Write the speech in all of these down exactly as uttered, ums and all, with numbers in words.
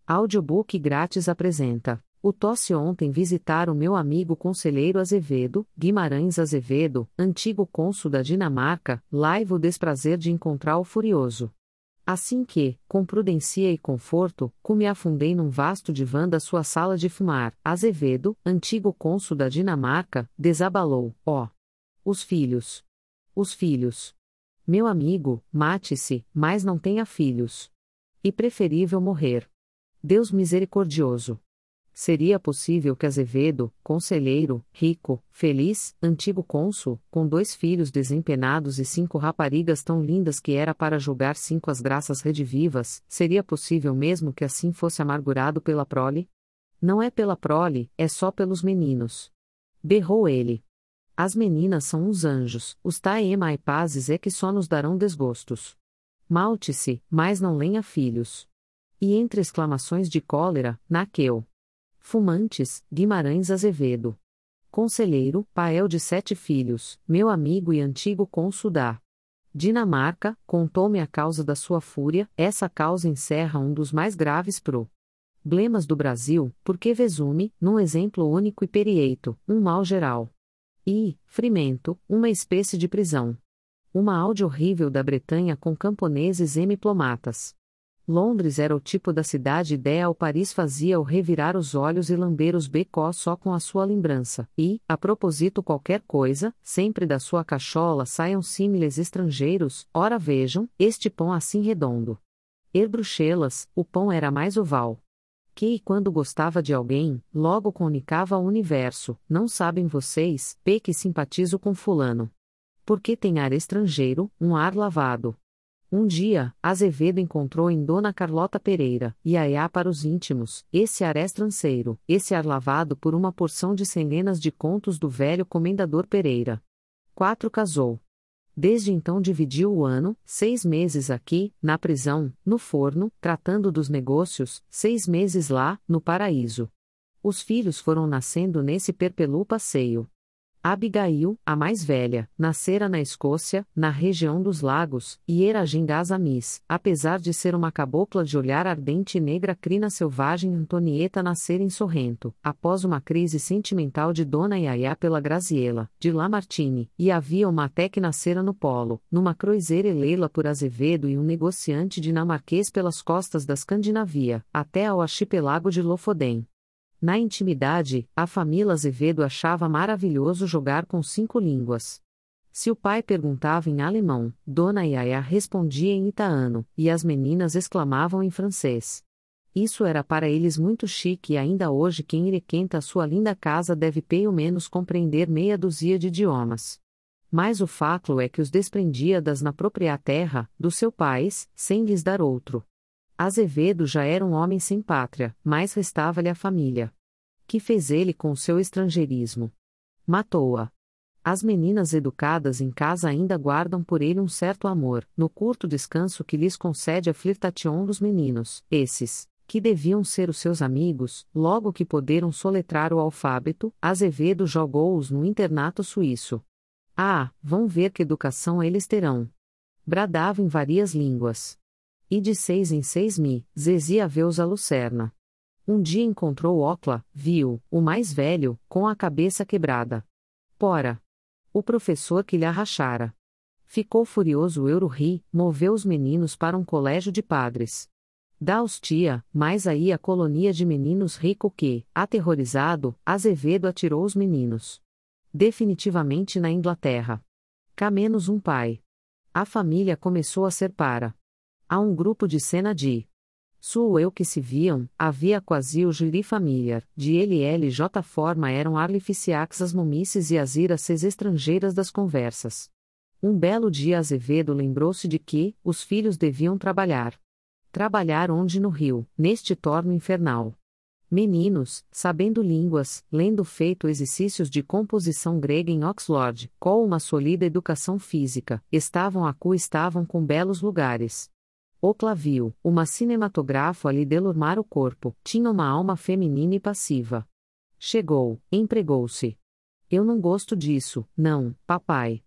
Audiobook grátis apresenta: O Tosse ontem visitar o meu amigo conselheiro Azevedo, Guimarães Azevedo, antigo cônsul da Dinamarca, live o desprazer de encontrar o furioso. Assim que, com prudência e conforto, me afundei num vasto divã da sua sala de fumar, Azevedo, antigo cônsul da Dinamarca, desabalou, ó. Os filhos. Os filhos. Meu amigo, mate-se, mas não tenha filhos. E preferível morrer. Deus misericordioso. Seria possível que Azevedo, conselheiro, rico, feliz, antigo cônsul, com dois filhos desempenados e cinco raparigas tão lindas que era para julgar cinco as graças redivivas, seria possível mesmo que assim fosse amargurado pela prole? Não é pela prole, é só pelos meninos. Berrou ele. As meninas são uns anjos, os taema e pazes é que só nos darão desgostos. Malte-se, mas não lenha filhos. E entre exclamações de cólera, naqueu. Fumantes, Guimarães Azevedo. Conselheiro, pael de sete filhos, meu amigo e antigo cônsul da Dinamarca, contou-me a causa da sua fúria. Essa causa encerra um dos mais graves problemas do Brasil, porque vesume, num exemplo único e perieito, um mal geral. E, frimento, uma espécie de prisão. Uma aude horrível da Bretanha com camponeses e diplomatas. Londres era o tipo da cidade ideal. Paris fazia-o revirar os olhos e lamber os becós só com a sua lembrança, e, a propósito qualquer coisa, sempre da sua cachola saiam símiles estrangeiros. Ora vejam, este pão assim redondo. Er Bruxelas, o pão era mais oval. Que, quando gostava de alguém, logo comunicava ao universo: não sabem vocês, p que simpatizo com fulano. Porque tem ar estrangeiro, um ar lavado. Um dia, Azevedo encontrou em Dona Carlota Pereira, Iaiá para os íntimos, esse ar estranceiro, esse ar lavado por uma porção de centenas de contos do velho comendador Pereira. quatro Casou. Desde então dividiu o ano, seis meses aqui, na prisão, no forno, tratando dos negócios, seis meses lá, no paraíso. Os filhos foram nascendo nesse perpelu passeio. Abigail, a mais velha, nascera na Escócia, na região dos lagos, e era Gingás-Amis, apesar de ser uma cabocla de olhar ardente e negra crina selvagem. Antonieta nascera em Sorrento, após uma crise sentimental de Dona Iaiá pela Graziella, de Lamartine, e havia uma até que nascera no Polo, numa cruzeira eleila por Azevedo e um negociante dinamarquês pelas costas da Escandinavia, até ao archipelago de Lofoden. Na intimidade, a família Azevedo achava maravilhoso jogar com cinco línguas. Se o pai perguntava em alemão, Dona Iaiá respondia em itaano, e as meninas exclamavam em francês. Isso era para eles muito chique e ainda hoje quem requenta a sua linda casa deve pelo menos compreender meia dúzia de idiomas. Mas o fato é que os desprendia das na própria terra, do seu país, sem lhes dar outro. Azevedo já era um homem sem pátria, mas restava-lhe a família. Que fez ele com o seu estrangeirismo? Matou-a. As meninas educadas em casa ainda guardam por ele um certo amor, no curto descanso que lhes concede a flirtation dos meninos, esses, que deviam ser os seus amigos, logo que poderam soletrar o alfabeto. Azevedo jogou-os no internato suíço. Ah, vão ver que educação eles terão! Bradava em várias línguas. E de seis em seis mi, zezia veus a lucerna. Um dia encontrou Ocla, viu, o mais velho, com a cabeça quebrada. Pora! O professor que lhe arrachara. Ficou furioso. Euro-ri, moveu os meninos para um colégio de padres. Dá-os tia, mas aí a colonia de meninos rico que, aterrorizado, Azevedo atirou os meninos. Definitivamente na Inglaterra. Cá menos um pai. A família começou a ser para. Há um grupo de cena de Su eu que se viam, havia quasi o juri familiar, de L L J forma eram arlificiax as mumices e as iraces estrangeiras das conversas. Um belo dia Azevedo lembrou-se de que, os filhos deviam trabalhar. Trabalhar onde? No Rio, neste torno infernal. Meninos, sabendo línguas, lendo feito exercícios de composição grega em Oxford, com uma sólida educação física, estavam a cu estavam com belos lugares. Ocla viu, uma cinematográfica lhe delormar o corpo, tinha uma alma feminina e passiva. Chegou, empregou-se. Eu não gosto disso, não, papai.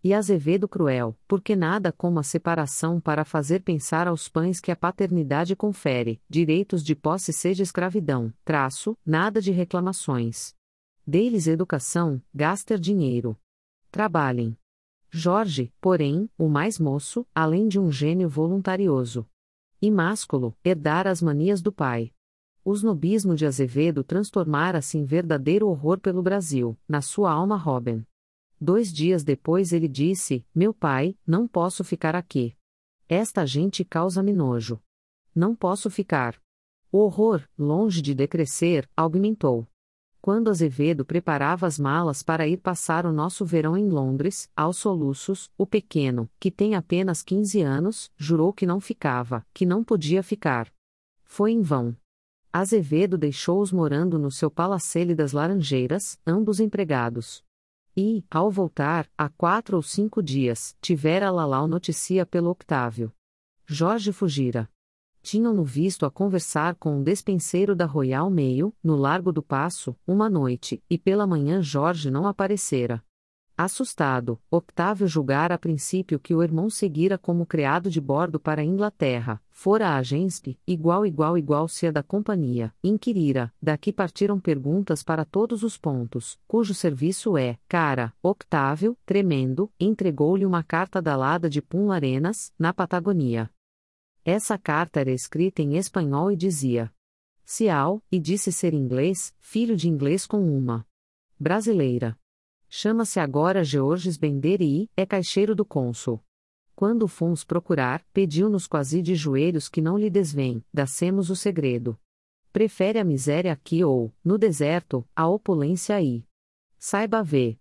E Azevedo cruel, porque nada como a separação para fazer pensar aos pães que a paternidade confere, direitos de posse seja escravidão, traço, nada de reclamações. Dei-lhes educação, gaster dinheiro. Trabalhem. Jorge, porém, o mais moço, além de um gênio voluntarioso e másculo, herdara as manias do pai. O snobismo de Azevedo transformara-se em verdadeiro horror pelo Brasil, na sua alma Robin. Dois dias depois ele disse: meu pai, não posso ficar aqui. Esta gente causa-me nojo. Não posso ficar. O horror, longe de decrescer, aumentou. Quando Azevedo preparava as malas para ir passar o nosso verão em Londres, aos soluços, o pequeno, que tem apenas quinze anos, jurou que não ficava, que não podia ficar. Foi em vão. Azevedo deixou-os morando no seu palacete das Laranjeiras, ambos empregados. E, ao voltar, há quatro ou cinco dias, tivera Lalau notícia pelo Octávio. Jorge fugira. Tinham-no visto a conversar com um despenseiro da Royal Mail, no Largo do Paço, uma noite, e pela manhã Jorge não aparecera. Assustado, Octávio julgara a princípio que o irmão seguira como criado de bordo para a Inglaterra, fora a agência, igual igual igual se a da companhia, inquirira, daqui partiram perguntas para todos os pontos, cujo serviço é, cara, Octávio, tremendo, entregou-lhe uma carta da Lada de Punta Arenas, na Patagônia. Essa carta era escrita em espanhol e dizia: Cial, e disse ser inglês, filho de inglês com uma brasileira. Chama-se agora Georges Bender e é caixeiro do cônsul. Quando fomos procurar, pediu-nos quase de joelhos que não lhe desvém, dacemos o segredo. Prefere a miséria aqui ou, no deserto, a opulência aí. Saiba ver.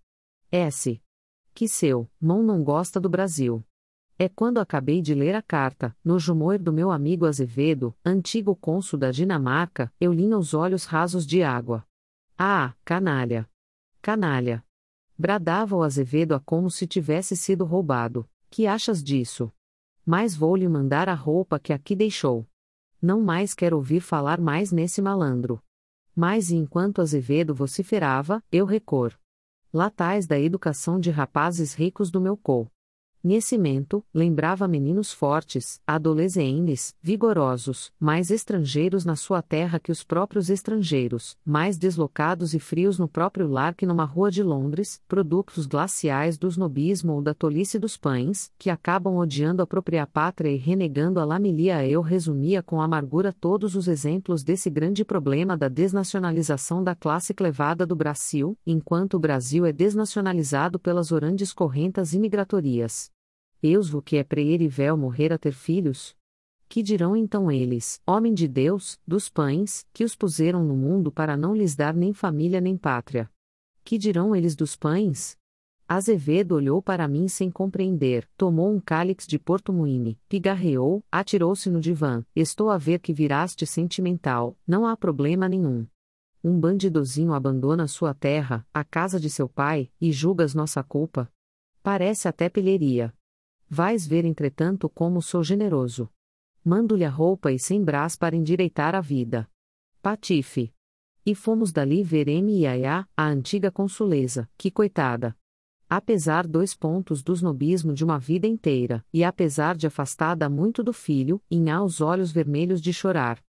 S. Que seu, mão não gosta do Brasil. É quando acabei de ler a carta, no jumor do meu amigo Azevedo, antigo cônsul da Dinamarca, eu linha os olhos rasos de água. Ah, canalha! Canalha! Bradava o Azevedo a como se tivesse sido roubado. Que achas disso? Mas vou-lhe mandar a roupa que aqui deixou. Não mais quero ouvir falar mais nesse malandro. Mas e enquanto Azevedo vociferava, eu recor. Latais da educação de rapazes ricos do meu co. Conhecimento, lembrava meninos fortes, adolescentes, vigorosos, mais estrangeiros na sua terra que os próprios estrangeiros, mais deslocados e frios no próprio lar que numa rua de Londres, produtos glaciais do snobismo ou da tolice dos pães, que acabam odiando a própria pátria e renegando a lamilia. Eu resumia com amargura todos os exemplos desse grande problema da desnacionalização da classe clevada do Brasil, enquanto o Brasil é desnacionalizado pelas orandes correntas imigratorias. Eus vo que é preer e véu morrer a ter filhos? Que dirão então eles, homem de Deus, dos pães, que os puseram no mundo para não lhes dar nem família nem pátria? Que dirão eles dos pães? Azevedo olhou para mim sem compreender, tomou um cálice de porto-muine, pigarreou, atirou-se no divã. Estou a ver que viraste sentimental, não há problema nenhum. Um bandidozinho abandona sua terra, a casa de seu pai, e julgas nossa culpa? Parece até pilheria. Vais ver entretanto como sou generoso. Mando-lhe a roupa e sem brás para endireitar a vida. Patife. E fomos dali ver M e a a antiga consuleza, que coitada. Apesar dois pontos do snobismo de uma vida inteira, e apesar de afastada muito do filho, em há os olhos vermelhos de chorar.